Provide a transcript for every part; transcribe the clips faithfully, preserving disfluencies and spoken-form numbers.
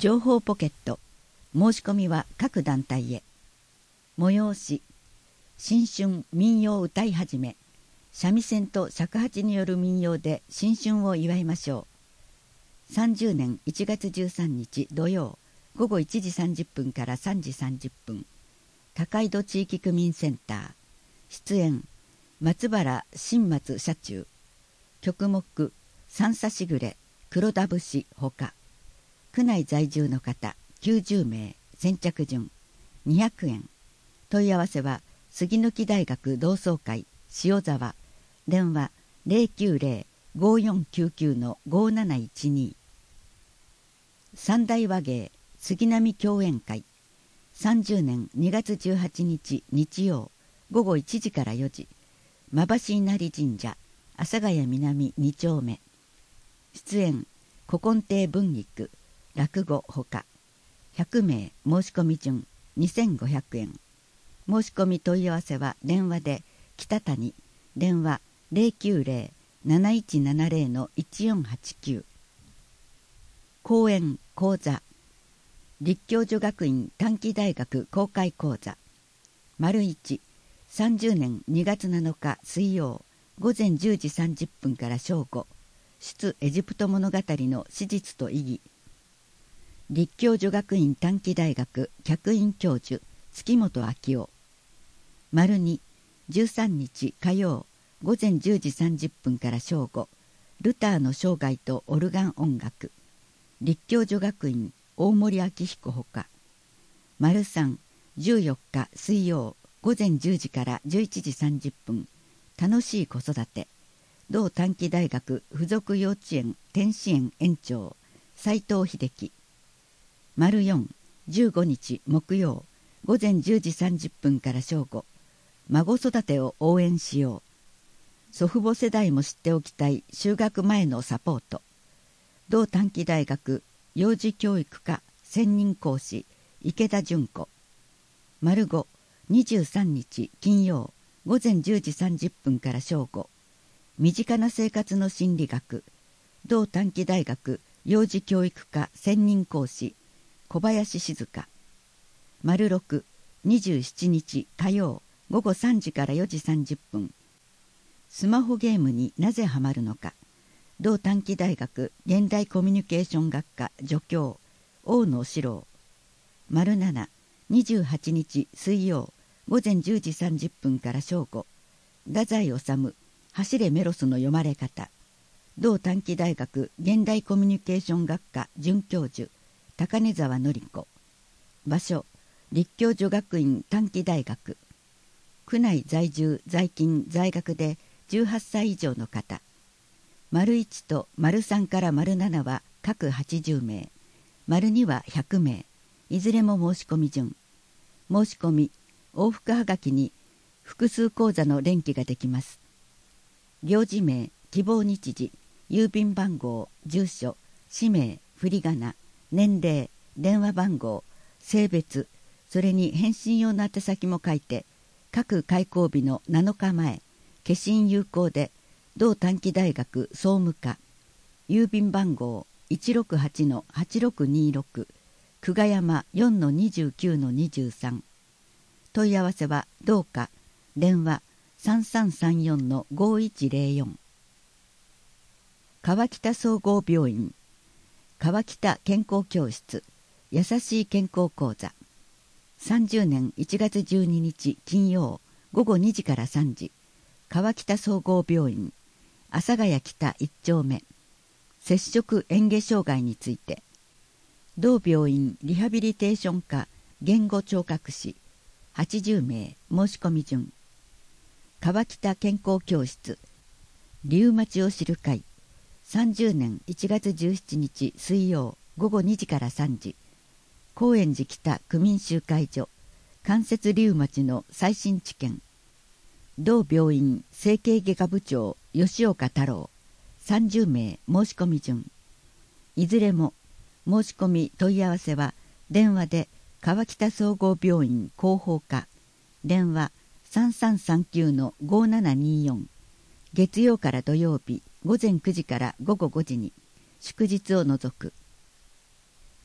情報ポケット。申し込みは各団体へ。催し、新春民謡歌い始め、三味線と尺八による民謡で新春を祝いましょう。さんじゅうねんいちがつじゅうさんにち土曜ごごいちじさんじゅっぷんからさんじさんじゅっぷん、高井戸地域区民センター。出演、松原新松社中。曲目、三叉しぐれ、黒田節ほか。区内在住の方きゅうじゅうめい、先着順にひゃくえん。問い合わせは杉抜大学同窓会塩沢。電話 ゼロきゅうゼロ ごーよんきゅうきゅう のごーなないちに。三大和芸杉並共演会。さんじゅうねんにがつじゅうはちにち日曜ごごいちじからよじ、馬橋稲荷神社阿佐ヶ谷南にちょうめ。出演、古今亭文菊、落語ほか。ひゃくめい、申し込み順にせんごひゃくえん。申し込み問い合わせは電話で北谷、電話 ゼロきゅうゼロ なないちななゼロ のいちよんはちきゅう。講演講座、立教女学院短期大学公開講座。丸一、さんじゅうねんにがつなのか水曜ごぜんじゅうじさんじゅっぷんから正午、出エジプト物語の史実と意義。立教女学院短期大学客員教授月本昭夫。丸に、じゅうさんにち火曜ごぜんじゅうじさんじゅっぷんから正午、ルターの生涯とオルガン音楽。立教女学院大森明彦ほか。丸さん、じゅうよっか水曜ごぜんじゅうじからじゅういちじさんじゅっぷん、楽しい子育て。同短期大学附属幼稚園天使園園長斉藤秀樹。丸よん、じゅうごにち木曜ごぜんじゅうじさんじゅっぷんから正午、孫育てを応援しよう。祖父母世代も知っておきたい就学前のサポート。同短期大学幼児教育科専任講師池田純子。丸ご、にじゅうさんにち金曜ごぜんじゅうじさんじゅっぷんから正午、身近な生活の心理学。同短期大学幼児教育科専任講師小林静香。丸ろく、にじゅうしちにち火曜ごごさんじからよじさんじゅっぷん、スマホゲームになぜハマるのか。同短期大学現代コミュニケーション学科助教大野史郎。丸なな、にじゅうはちにち水曜ごぜんじゅうじさんじゅっぷんから正午、太宰治走れメロスの読まれ方。同短期大学現代コミュニケーション学科准教授高根沢典子。場所、立教女学院短期大学。区内在住在勤在学でじゅうはっさい以上の方。丸いちと丸さんから丸ななは各はちじゅうめい、丸にはひゃくめい、いずれも申し込み順。申し込み、往復はがきに複数口座の連記ができます。行事名、希望日時、郵便番号、住所、氏名、振り仮名、年齢、電話番号、性別、それに返信用の宛先も書いて、各開校日のなのかまえ、消印有効で、同短期大学総務課。郵便番号 いちろくはちのはちろくにろく、久我山 よんのにじゅうきゅうのにじゅうさん。問い合わせは同課、電話さんさんさんよんのごいちゼロよん。川北総合病院川北健康教室やさしい健康講座。さんじゅうねんいちがつじゅうににち金曜ごごにじからさんじ、川北総合病院阿佐ヶ谷北いっちょうめ。摂食嚥下障害について。同病院リハビリテーション科言語聴覚士はちじゅうめい、申し込み順。川北健康教室リウマチを知る会。さんじゅうねんいちがつじゅうしちにち水曜ごごにじからさんじ、高円寺北区民集会所関節リウマチの最新知見。同病院整形外科部長吉岡太郎。さんじゅうめい、申し込み順。いずれも申し込み問い合わせは電話で川北総合病院広報課、電話さんさんさんきゅうのごななによん。月曜から土曜日ごぜんくじからごごごじに、祝日を除く。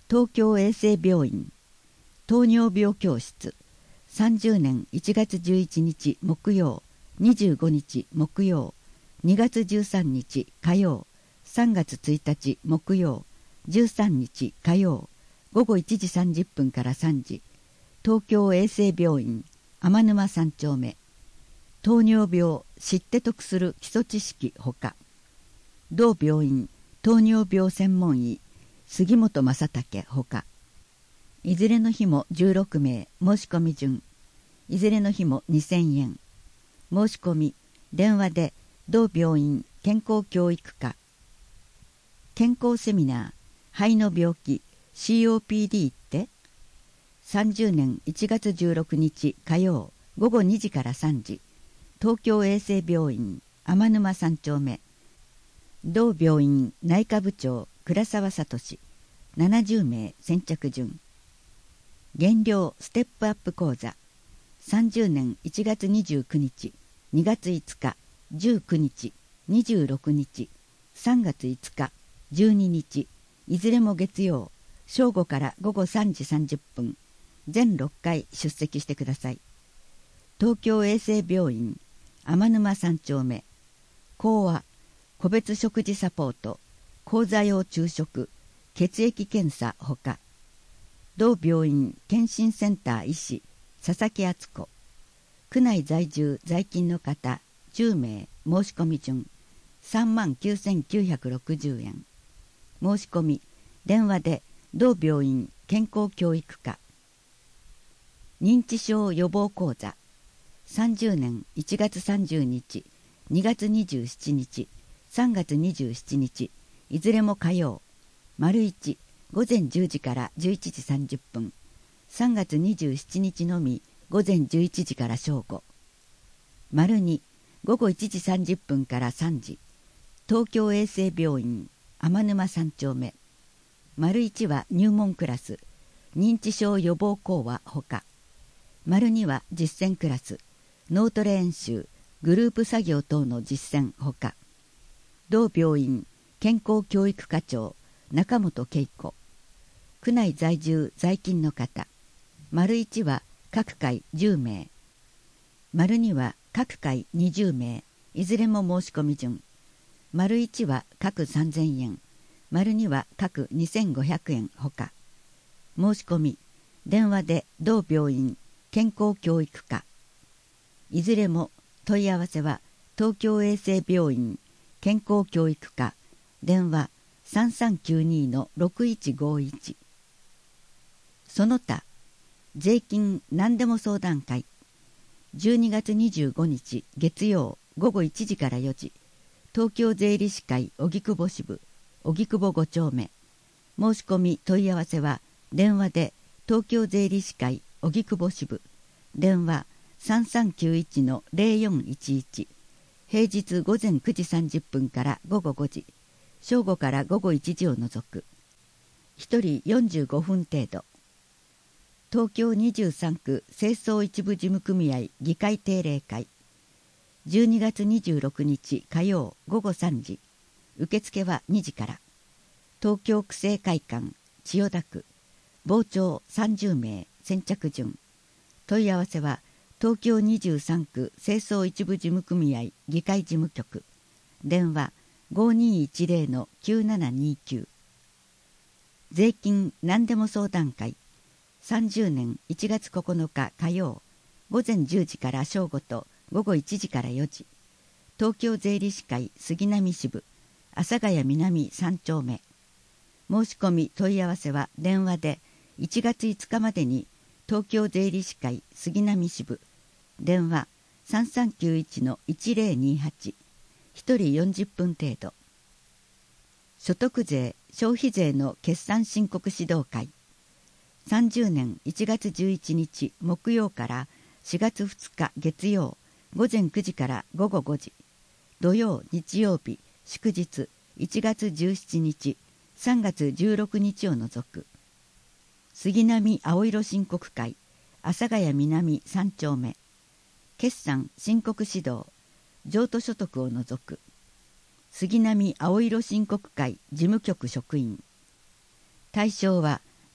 東京衛生病院糖尿病教室さんじゅうねんいちがつじゅういちにち木曜、にじゅうごにち木曜、にがつじゅうさんにち火曜、さんがつついたち木曜、じゅうさんにち火曜、ごごいちじさんじゅっぷんからさんじ、東京衛生病院天沼さんちょうめ。糖尿病知って得する基礎知識ほか、同病院糖尿病専門医杉本正武ほか、いずれの日もじゅうろくめい、申し込み順、いずれの日もにせんえん。申し込み電話で同病院健康教育課。健康セミナー肺の病気 シーオーピーディー ってさんじゅうねんいちがつじゅうろくにち火曜ごごにじからさんじ、東京衛生病院天沼さんちょうめ。同病院内科部長倉沢聡ななじゅうめい先着順。減量ステップアップ講座さんじゅうねんいちがつにじゅうくにち、にがついつか、じゅうくにち、にじゅうろくにち、さんがついつか、じゅうににち、いずれも月曜、正午からごごさんじさんじゅっぷん、全ろっかい出席してください。東京衛生病院天沼さんちょうめ。講話個別食事サポート、講座用昼食、血液検査ほか、同病院健診センター医師佐々木敦子。区内在住在勤の方じゅうめい。申し込み順さんまんきゅうせんきゅうひゃくろくじゅうえん。申し込み電話で同病院健康教育課。認知症予防講座さんじゅうねんいちがつさんじゅうにち、にがつにじゅうしちにち、さんがつにじゅうしちにち、いずれも火曜、丸いちごぜんじゅうじからじゅういちじさんじゅっぷん、さんがつにじゅうしちにちのみごぜんじゅういちじから正午、丸にごごいちじさんじゅっぷんからさんじ、東京衛生病院天沼さんちょうめ。丸いちは入門クラス認知症予防講話ほか、丸には実践クラス脳トレ演習グループ作業等の実践ほか、同病院健康教育課長中本恵子。区内在住在勤の方、丸いちは各回じゅうめい、丸には各回にじゅうめい、いずれも申し込み順。丸いちは各さんぜんえん、丸には各にせんごひゃくえんほか。申し込み電話で同病院健康教育課。いずれも問い合わせは東京衛生病院健康教育課、電話さんさんきゅうにのろくいちごいち。その他税金何でも相談会じゅうにがつにじゅうごにち月曜ごごいちじからよじ、東京税理士会荻窪支部荻窪ごちょうめ。申し込み問い合わせは電話で東京税理士会荻窪支部、電話さんさんきゅういちのぜろよんいちいち、平日ごぜんくじさんじゅっぷんからごごごじ、正午からごごいちじを除く。ひとりよんじゅうごふん程度。東京にじゅうさんく清掃一部事務組合議会定例会じゅうにがつにじゅうろくにち火曜ごごさんじ、受付はにじから。東京区政会館千代田区傍聴さんじゅうめい先着順。問い合わせは東京にじゅうさんく清掃一部事務組合議会事務局、電話ごにいちぜろのきゅうななにきゅう。税金何でも相談会さんじゅうねんいちがつここのか火曜ごぜんじゅうじから正午とごごいちじからよじ、東京税理士会杉並支部阿佐ヶ谷南さんちょうめ。申し込み問い合わせは電話でいちがついつかまでに東京税理士会杉並支部、電話さんさんきゅういちのいちぜろにはち、ひとりよんじゅっぷん程度。所得税消費税の決算申告指導会さんじゅうねんいちがつじゅういちにち木曜からしがつふつか月曜ごぜんくじからごごごじ、土曜日曜日祝日いちがつじゅうしちにちさんがつじゅうろくにちを除く。杉並青色申告会阿佐ヶ谷南さんちょうめ。決算申告指導譲渡所得を除く。杉並青色申告会事務局職員。対象は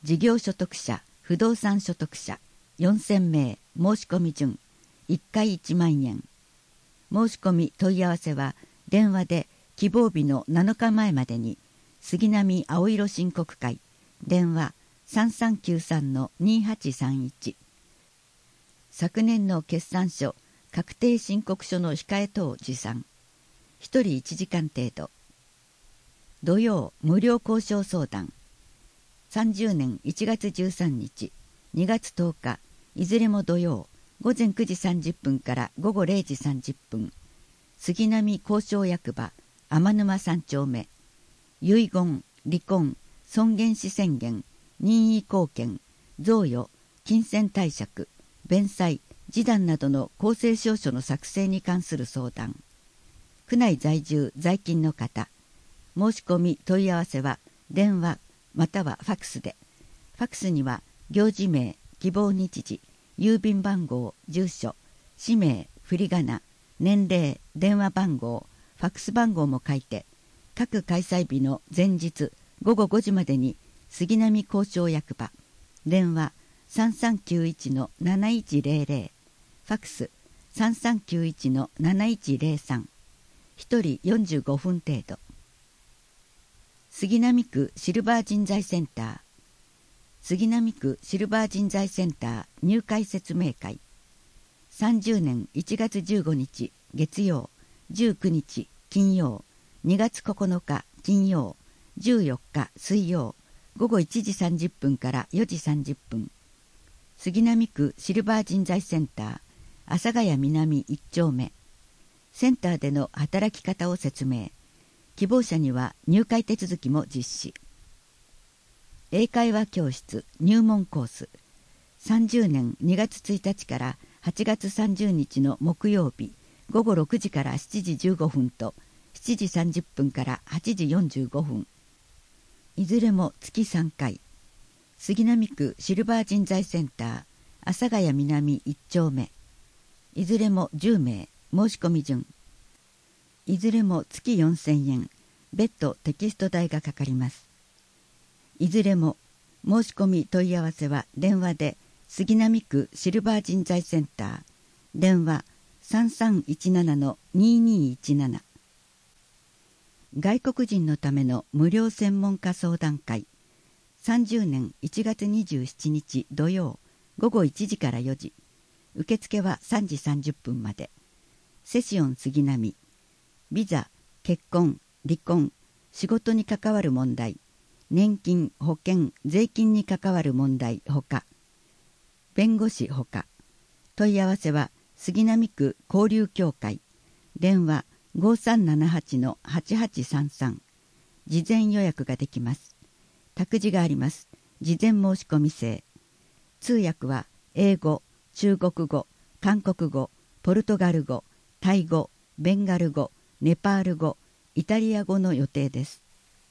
事業所得者、不動産所得者よんせんめい、申し込み順いっかいいちまんえん。申し込み問い合わせは電話で希望日のなのかまえまでに、杉並青色申告会、電話 さんさんきゅうさんのにはちさんいち。昨年の決算書、確定申告書の控え等持参。ひとりいちじかん程度。土曜無料交渉相談。さんじゅうねんいちがつじゅうさんにち、にがつとおか、いずれも土曜、ごぜんくじさんじゅっぷんからごごれいじさんじゅっぷん。杉並交渉役場、天沼さんちょうめ。遺言、離婚、尊厳死宣言、任意後見、贈与、金銭貸借、弁済、示談などの公正証書の作成に関する相談。区内在住在勤の方、申し込み問い合わせは電話またはファクスで。ファクスには行事名、希望日時、郵便番号、住所、氏名、振り仮名、年齢、電話番号、ファクス番号も書いて、各開催日の前日ごごごじまでに杉並交渉役場、電話さんさんきゅういちのなないちぜろぜろ、ファクスさんさんきゅういちのなないちぜろさん、ひとりよんじゅうごふん程度。杉並区シルバー人材センター、杉並区シルバー人材センター入会説明会、さんじゅうねんいちがつじゅうごにち月曜、じゅうくにち金曜、にがつここのか金曜、じゅうよっか水曜、ごごいちじさんじゅっぷんからよじさんじゅっぷん。杉並区シルバー人材センター阿佐ヶ谷南いっちょうめ。センターでの働き方を説明。希望者には入会手続きも実施。英会話教室入門コース、さんじゅうねんにがつついたちからはちがつさんじゅうにちの木曜日、ごごろくじからしちじじゅうごふんとしちじさんじゅっぷんからはちじよんじゅうごふん。いずれも月さんかい。杉並区シルバー人材センター阿佐ヶ谷南いっちょうめ。いずれもじゅうめい、申し込み順。いずれも月よんせんえん、別途テキスト代がかかります。いずれも申し込み問い合わせは電話で杉並区シルバー人材センター、電話さんさんいちななのににいちなな。外国人のための無料専門家相談会、さんじゅうねんいちがつにじゅうしちにち土曜、ごごいちじからよじ。受付はさんじさんじゅっぷんまで。セシオン杉並。ビザ、結婚、離婚、仕事に関わる問題、年金、保険、税金に関わる問題ほか、弁護士ほか。問い合わせは杉並区交流協会、電話ごさんななはちのはちはちさんさん。事前予約ができます。託児があります。事前申し込み制。通訳は英語、中国語、韓国語、ポルトガル語、タイ語、ベンガル語、ネパール語、イタリア語の予定です。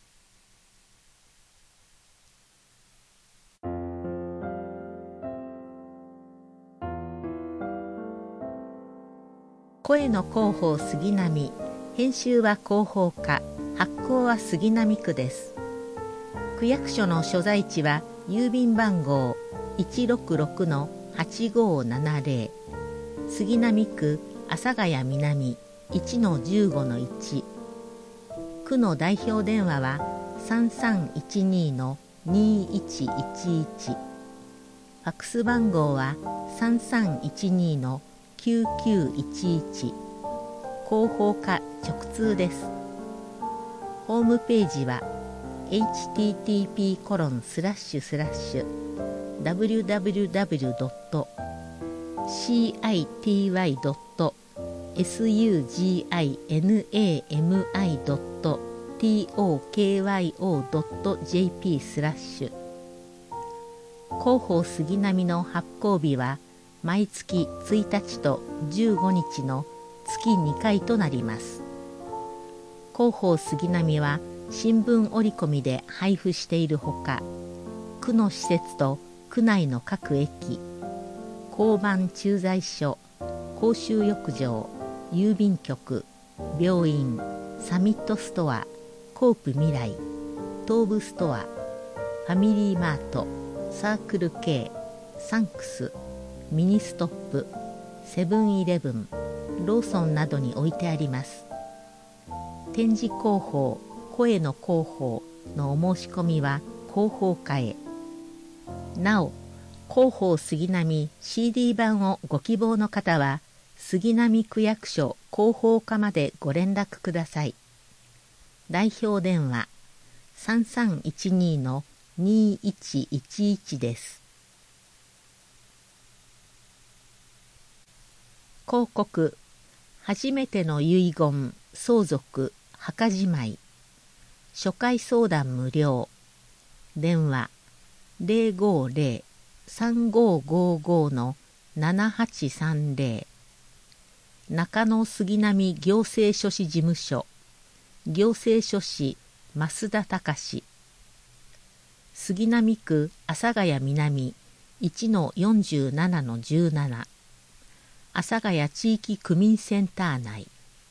声の広報杉並、編集は広報課、発行は杉並区です。区役所の所在地は郵便番号 いちろくろくのはちごななぜろ、杉並区阿佐ヶ谷南 いちのじゅうごのいち。区の代表電話はさんさんいちにのにいちいちいち。ファクス番号はさんさんいちにのきゅうきゅういちいち。広報課直通です。ホームページは エイチティーティーピーコロンスラッシュスラッシュダブリュダブリュダブリュドットシーアイティーワイドットエスユージーアイエヌエーエムアイドットトーカヨドットジェーピースラッシュ。広報杉並の発行日は毎月ついたちとじゅうごにちの月にかいとなります。広報杉並は新聞折り込みで配布しているほか、区の施設と区内の各駅、交番駐在所、公衆浴場、郵便局、病院、サミットストア、コープ未来、東武ストア、フファミリーマート、サークル K、サンクス、ミニストップ、セブンイレブン、ローソンなどに置いてあります。展示広報、声の広報のお申し込みは広報課へ。なお、広報杉並 シーディー 版をご希望の方は、杉並区役所広報課までご連絡ください。代表電話さんさんいちに のにいちいちいちです。広告、初めての遺言、相続、墓じまい、初回相談無料、電話 ゼロごゼロ さんごごご のななはちさんゼロ、中野杉並行政書士事務所、行政書士増田隆、杉並区阿佐ヶ谷南 いちのよんじゅうななのじゅうなな、阿佐ヶ谷地域区民センター内。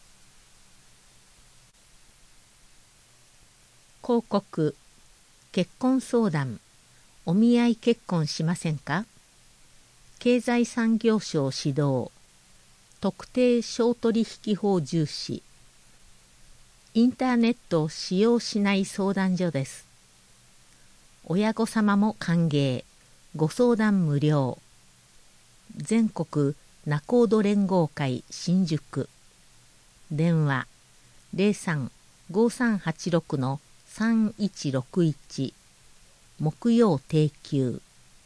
広告、結婚相談、お見合い結婚しませんか？経済産業省指導、特定商取引法重視、インターネットを使用しない相談所です。親御様も歓迎、ご相談無料。全国仲人連合会新宿、電話 ゼロさん ごさんはちろく のさんいちろくいち、木曜定休。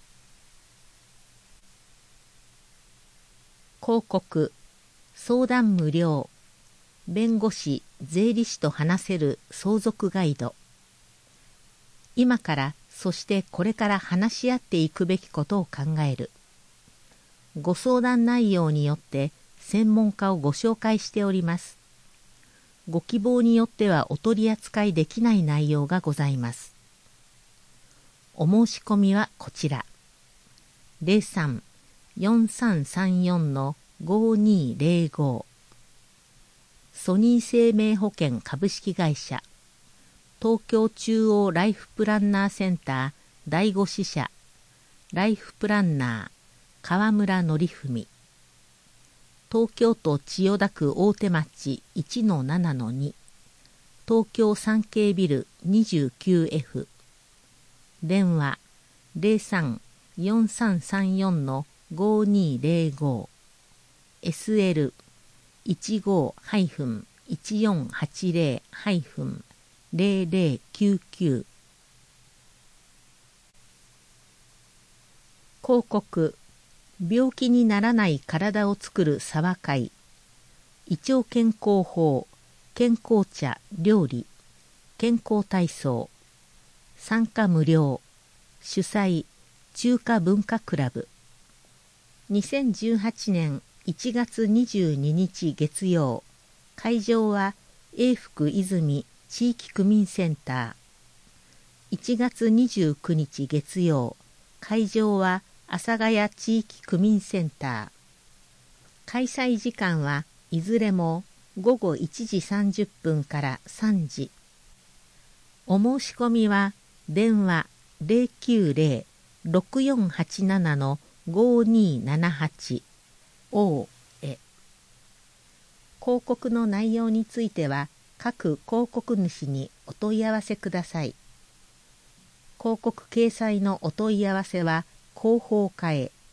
広告、相談無料、弁護士・税理士と話せる相続ガイド。今からそしてこれから話し合っていくべきことを考える。ご相談内容によって専門家をご紹介しております。ご希望によってはお取り扱いできない内容がございます。お申し込みはこちら。ゼロさん よんさんさんよん のごにゼロご、ソニー生命保険株式会社、東京中央ライフプランナーセンター第五支社、ライフプランナー川村則文、東京都千代田区大手町 いちのななのに、東京産経ビル にじゅうきゅうエフ、電話 ゼロさん よんさんさんよん のごにゼロご、エスエル いちご いちよんはちゼロ ゼロゼロきゅうきゅう。広告、病気にならない体を作る沢会、胃腸健康法、健康茶、料理、健康体操、参加無料、主催、中華文化クラブ。にせんじゅうはちねんいちがつにじゅうににち月曜、会場は永福泉地域区民センター。いちがつにじゅうくにち月曜、会場は阿佐ヶ谷地域区民センター。開催時間はいずれもごごいちじさんじゅっぷんからさんじ。お申し込みは電話 ゼロきゅうゼロ ろくよんはちなな のごにななはち O へ。広告の内容については各広告主にお問い合わせください。広告掲載のお問い合わせは広報課へ。